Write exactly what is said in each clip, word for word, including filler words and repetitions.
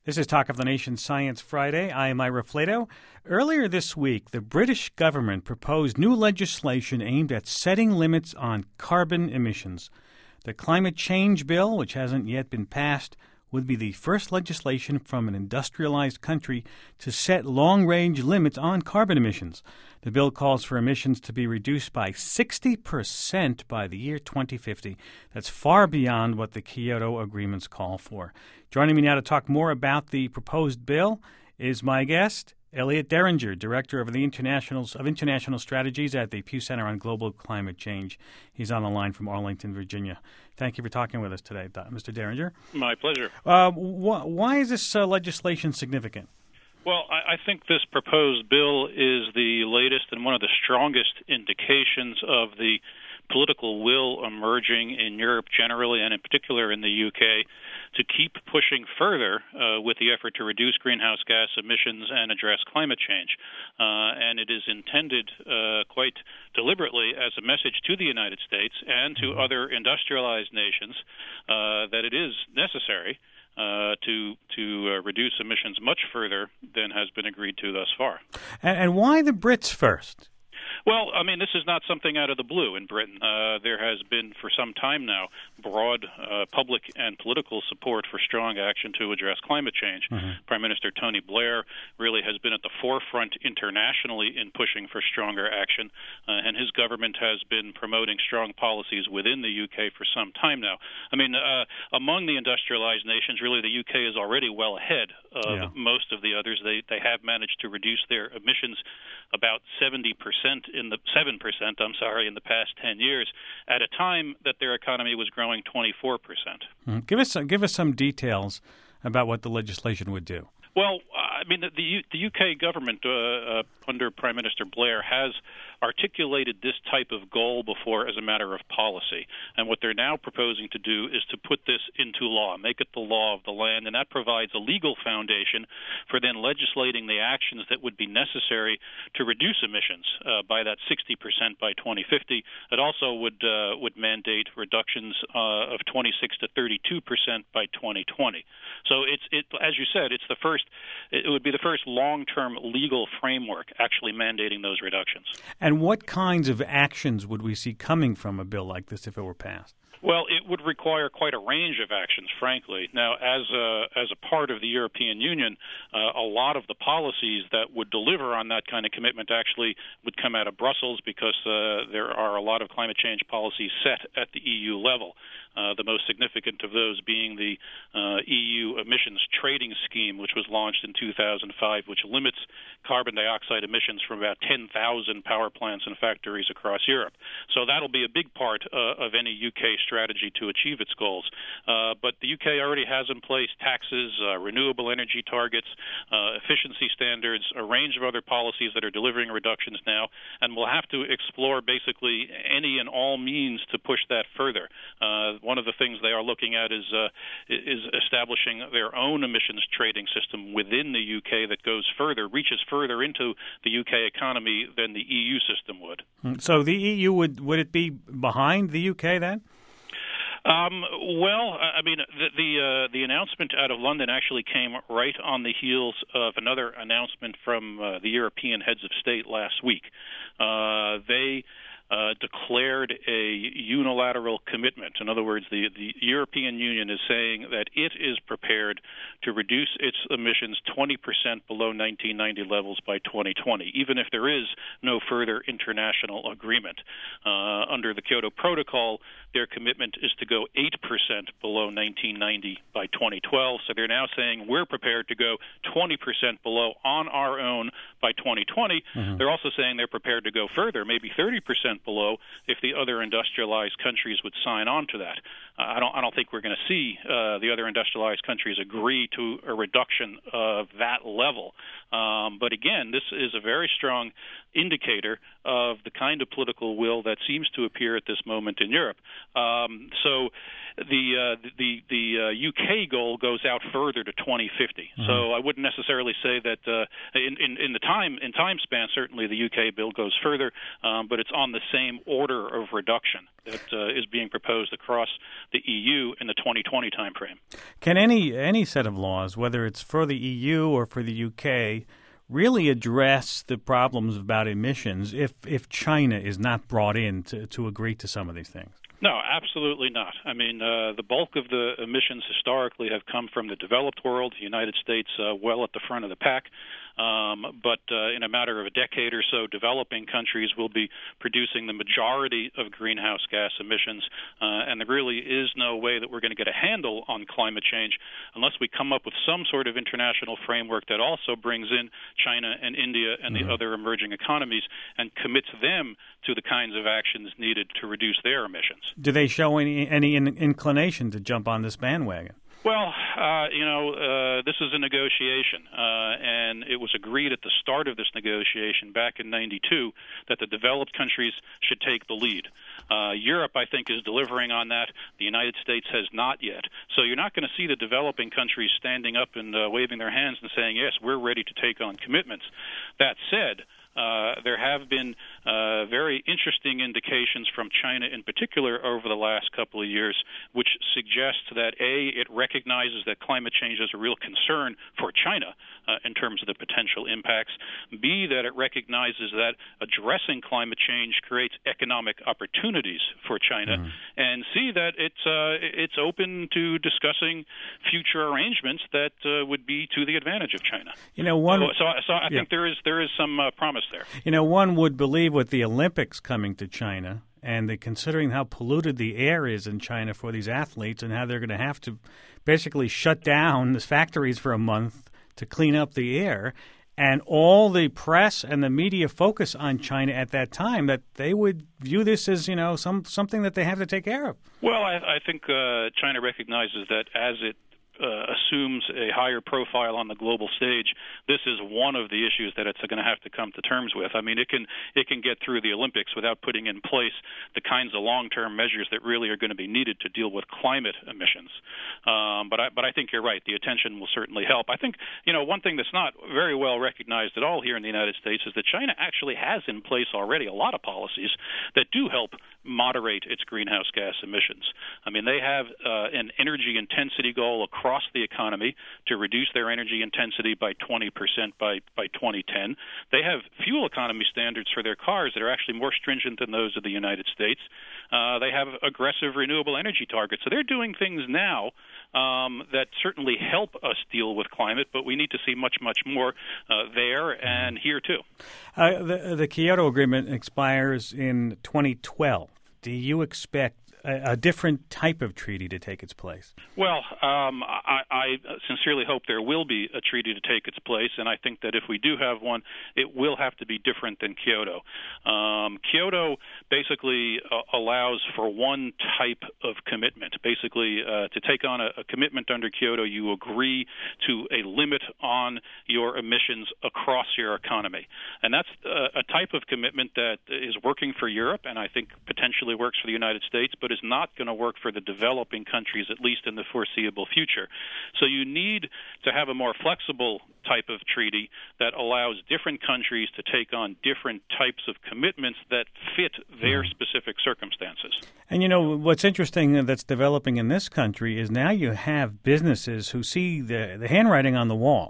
This is Talk of the Nation Science Friday. I am Ira Flato. Earlier this week, the British government proposed new legislation aimed at setting limits on carbon emissions. The Climate Change Bill, which hasn't yet been passed, would be the first legislation from an industrialized country to set long-range limits on carbon emissions. The bill calls for emissions to be reduced by sixty percent by the year twenty fifty. That's far beyond what the Kyoto agreements call for. Joining me now to talk more about the proposed bill is my guest, Elliot Deringer, Director of the Internationals of International Strategies at the Pew Center on Global Climate Change. He's on the line from Arlington, Virginia. Thank you for talking with us today, Mister Deringer. My pleasure. Uh, wh- why is this uh, legislation significant? Well, I, I think this proposed bill is the latest and one of the strongest indications of the political will emerging in Europe generally, and in particular in the U K, to keep pushing further uh, with the effort to reduce greenhouse gas emissions and address climate change. Uh, and it is intended uh, quite deliberately as a message to the United States and to other industrialized nations uh, that it is necessary Uh, to to uh, reduce emissions much further than has been agreed to thus far. And, and why the Brits first? Well, I mean, this is not something out of the blue in Britain. Uh, there has been, for some time now, broad uh, public and political support for strong action to address climate change. Mm-hmm. Prime Minister Tony Blair really has been at the forefront internationally in pushing for stronger action, uh, and his government has been promoting strong policies within the U K for some time now. I mean, uh, among the industrialized nations, really the U K is already well ahead of yeah. most of the others. They, they have managed to reduce their emissions about seventy percent in the seven percent, I'm sorry, in the past ten years, at a time that their economy was growing twenty-four percent. Mm-hmm. Give us give us some details about what the legislation would do. Well, I mean, the, the, U, the U K government uh, uh, under Prime Minister Blair has articulated this type of goal before as a matter of policy. And what they're now proposing to do is to put this into law, make it the law of the land, and that provides a legal foundation for then legislating the actions that would be necessary to reduce emissions uh, by that sixty percent by twenty fifty. It also would uh, would mandate reductions uh, of twenty-six to thirty-two percent by twenty twenty. So it's it as you said, it's the first it would be the first long-term legal framework actually mandating those reductions. And what kinds of actions would we see coming from a bill like this if it were passed? Well, it would require quite a range of actions, frankly. Now, as a, as a part of the European Union, uh, a lot of the policies that would deliver on that kind of commitment actually would come out of Brussels because uh, there are a lot of climate change policies set at the E U level. Uh, the most significant of those being the uh, E U emissions trading scheme, which was launched in two thousand five, which limits carbon dioxide emissions from about ten thousand power plants and factories across Europe. So that'll be a big part uh, of any U K strategy to achieve its goals. Uh, but the U K already has in place taxes, uh, renewable energy targets, uh, efficiency standards, a range of other policies that are delivering reductions now, and we'll have to explore basically any and all means to push that further. Uh, One of the things they are looking at is uh, is establishing their own emissions trading system within the U K that goes further, reaches further into the U K economy than the E U system would. So the E U, would would it be behind the U K then? Um, well, I mean, the the, uh, the announcement out of London actually came right on the heels of another announcement from uh, the European heads of state last week. Uh, they Uh, declared a unilateral commitment. In other words, the, the European Union is saying that it is prepared to reduce its emissions twenty percent below nineteen ninety levels by twenty twenty, even if there is no further international agreement. Uh, under the Kyoto Protocol, their commitment is to go eight percent below nineteen ninety by twenty twelve. So they're now saying we're prepared to go twenty percent below on our own by twenty twenty. Mm-hmm. They're also saying they're prepared to go further, maybe thirty percent below, if the other industrialized countries would sign on to that. Uh, I don't I don't think we're going to see uh, the other industrialized countries agree to a reduction of that level. Um, but again, this is a very strong indicator of the kind of political will that seems to appear at this moment in Europe. Um, so the uh, the the uh, U K goal goes out further to twenty fifty. Mm-hmm. So I wouldn't necessarily say that uh, in, in in the time in time span certainly the U K bill goes further, um, but it's on the same order of reduction that uh, is being proposed across the E U in the twenty twenty timeframe. Can any any set of laws, whether it's for the E U or for the U K, really address the problems about emissions if if China is not brought in to, to agree to some of these things? No, absolutely not. I mean, uh, the bulk of the emissions historically have come from the developed world, the United States uh, well at the front of the pack. Um, but uh, in a matter of a decade or so, developing countries will be producing the majority of greenhouse gas emissions, uh, and there really is no way that we're going to get a handle on climate change unless we come up with some sort of international framework that also brings in China and India and mm-hmm. the other emerging economies and commits them to the kinds of actions needed to reduce their emissions. Do they show any any in- inclination to jump on this bandwagon? Well, uh, you know, uh, this is a negotiation, uh, and it was agreed at the start of this negotiation back in ninety-two that the developed countries should take the lead. Uh, Europe, I think, is delivering on that. The United States has not yet. So you're not going to see the developing countries standing up and uh, waving their hands and saying, yes, we're ready to take on commitments. That said, Uh, there have been uh, very interesting indications from China in particular over the last couple of years, which suggests that, A, it recognizes that climate change is a real concern for China uh, in terms of the potential impacts, B, that it recognizes that addressing climate change creates economic opportunities for China, mm. and C, that it's, uh, it's open to discussing future arrangements that uh, would be to the advantage of China. You know, one, so, so, so I yeah. think there is, there is some uh, promise there. You know, one would believe with the Olympics coming to China and the, considering how polluted the air is in China for these athletes and how they're going to have to basically shut down the factories for a month to clean up the air, and all the press and the media focus on China at that time, that they would view this as, you know, some something that they have to take care of. Well, I, I think uh, China recognizes that as it Uh, assumes a higher profile on the global stage, this is one of the issues that it's going to have to come to terms with. I mean, it can it can get through the Olympics without putting in place the kinds of long-term measures that really are going to be needed to deal with climate emissions. Um, but I but I think you're right. The attention will certainly help. I think, you know, one thing that's not very well recognized at all here in the United States is that China actually has in place already a lot of policies that do help moderate its greenhouse gas emissions. I mean, they have uh, an energy intensity goal across the economy to reduce their energy intensity by twenty percent by, by twenty ten. They have fuel economy standards for their cars that are actually more stringent than those of the United States. Uh, they have aggressive renewable energy targets. So they're doing things now um, that certainly help us deal with climate, but we need to see much, much more uh, there and here, too. Uh, the, the Kyoto Agreement expires in twenty twelve. Do you expect a, a different type of treaty to take its place? Well, um, I, I sincerely hope there will be a treaty to take its place, and I think that if we do have one, it will have to be different than Kyoto. Um, Kyoto basically uh, allows for one type of commitment. Basically, uh, to take on a, a commitment under Kyoto, you agree to a limit on your emissions across your economy. And that's a, a type of commitment that is working for Europe, and I think potentially works for the United States, but is not going to work for the developing countries, at least in the foreseeable future. So you need to have a more flexible type of treaty that allows different countries to take on different types of commitments that fit their specific circumstances. And, you know, what's interesting that's developing in this country is now you have businesses who see the, the handwriting on the wall,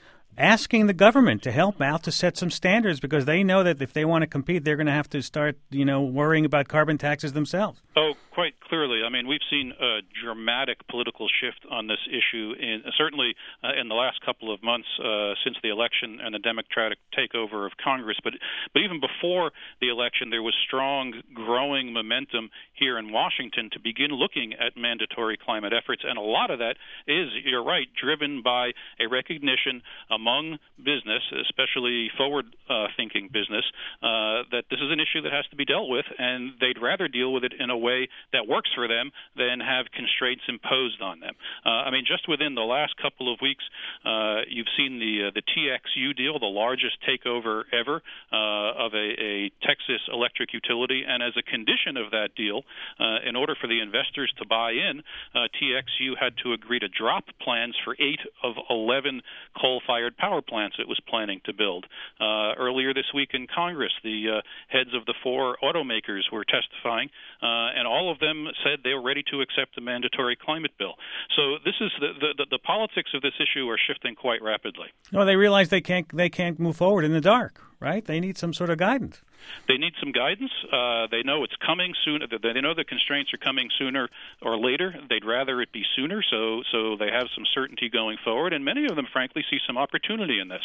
asking the government to help out to set some standards because they know that if they want to compete, they're going to have to start, you know, worrying about carbon taxes themselves. Oh, quite clearly. I mean, we've seen a dramatic political shift on this issue, in, certainly uh, in the last couple of months uh, since the election and the Democratic takeover of Congress. But, but even before the election, there was strong, growing momentum here in Washington to begin looking at mandatory climate efforts. And a lot of that is, you're right, driven by a recognition among business, especially forward-thinking uh, business, uh, that this is an issue that has to be dealt with, and they'd rather deal with it in a way that works for them than have constraints imposed on them. Uh, I mean, just within the last couple of weeks, uh, you've seen the uh, the T X U deal, the largest takeover ever uh, of a, a Texas electric utility, and as a condition of that deal, uh, in order for the investors to buy in, uh, T X U had to agree to drop plans for eight of eleven coal-fired power plants it was planning to build. Uh, earlier this week in Congress, the uh, heads of the four automakers were testifying, uh, and all of them said they were ready to accept a mandatory climate bill. So this is the, the, the, the politics of this issue are shifting quite rapidly. Well, they realize they can't they can't move forward in the dark, right? They need some sort of guidance. They need some guidance. Uh, they know it's coming soon. They know the constraints are coming sooner or later. They'd rather it be sooner, so so they have some certainty going forward. And many of them, frankly, see some opportunity in this.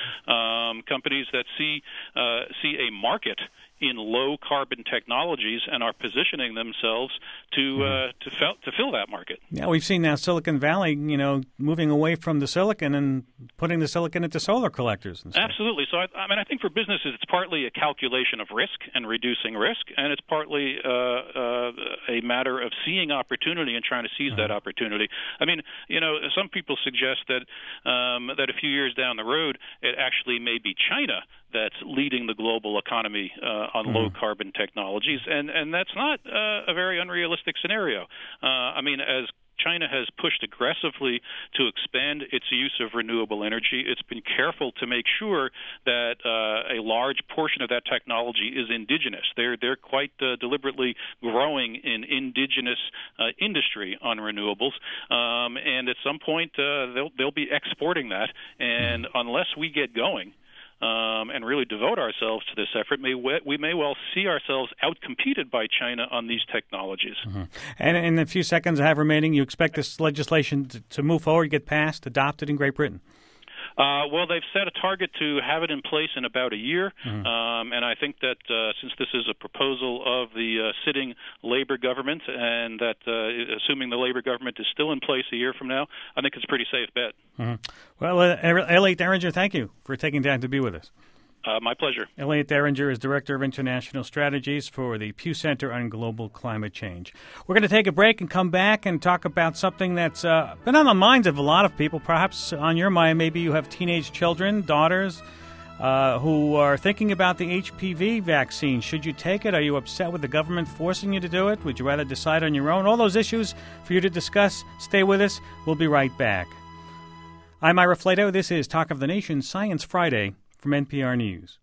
Um, companies that see uh, see a market in low carbon technologies and are positioning themselves to uh, to, fill, to fill that market. Yeah, we've seen now Silicon Valley, you know, moving away from the silicon and putting the silicon into solar collectors and stuff. Absolutely. So I, I mean, I think for businesses, it's partly a calculation of risk and reducing risk, and it's partly uh, uh, a matter of seeing opportunity and trying to seize uh-huh. that opportunity. I mean, you know, some people suggest that um, that a few years down the road, it actually may be China that's leading the global economy uh, on mm-hmm. low-carbon technologies, and, and that's not uh, a very unrealistic scenario. Uh, I mean, as China has pushed aggressively to expand its use of renewable energy, it's been careful to make sure that uh, a large portion of that technology is indigenous. They're they're quite uh, deliberately growing in indigenous uh, industry on renewables, um, and at some point uh, they'll they'll be exporting that. And mm-hmm. unless we get going, Um, and really devote ourselves to this effort, may we, we may well see ourselves outcompeted by China on these technologies. Mm-hmm. And in the few seconds I have remaining, you expect this legislation to, to move forward, get passed, adopted in Great Britain? Uh, well, they've set a target to have it in place in about a year, mm-hmm. um, and I think that uh, since this is a proposal of the uh, sitting Labor government, and that uh, assuming the Labor government is still in place a year from now, I think it's a pretty safe bet. Mm-hmm. Well, uh, Elliot Deringer, thank you for taking time to be with us. Uh, my pleasure. Elliot Deringer is Director of International Strategies for the Pew Center on Global Climate Change. We're going to take a break and come back and talk about something that's uh, been on the minds of a lot of people, perhaps on your mind. Maybe you have teenage children, daughters, uh, who are thinking about the H P V vaccine. Should you take it? Are you upset with the government forcing you to do it? Would you rather decide on your own? All those issues for you to discuss. Stay with us. We'll be right back. I'm Ira Flato. This is Talk of the Nation Science Friday from N P R News.